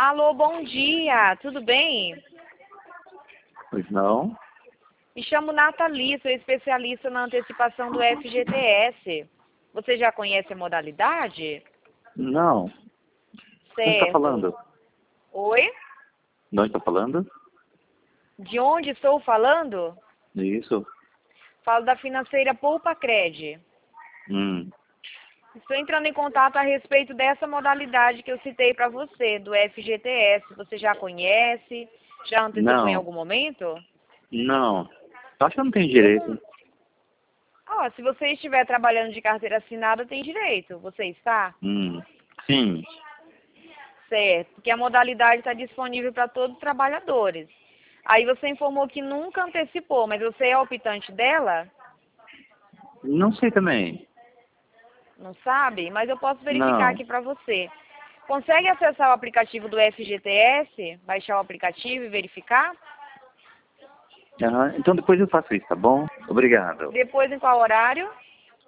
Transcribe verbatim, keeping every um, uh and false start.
Alô, bom dia, tudo bem? Pois não? Me chamo Nathalie, sou especialista na antecipação do F G T S. Você já conhece a modalidade? Não. Onde está Certo. falando? Oi? De onde está falando? De onde estou falando? Isso. Falo da financeira Poupa Cred. Hum. Estou entrando em contato a respeito dessa modalidade que eu citei para você, do F G T S. Você já conhece? Já antecipou em Não. algum momento? Não. Acho que eu não tenho direito. Ó, se você estiver trabalhando de carteira assinada, tem direito. Você está? Hum. Sim. Certo, porque a modalidade está disponível para todos os trabalhadores. Aí você informou que nunca antecipou, mas você é optante dela? Não sei também. Não sabe? Mas eu posso verificar Não. aqui para você. Consegue acessar o aplicativo do F G T S? Baixar o aplicativo e verificar? Aham. Então depois eu faço isso, tá bom? Obrigado. Depois, em qual horário?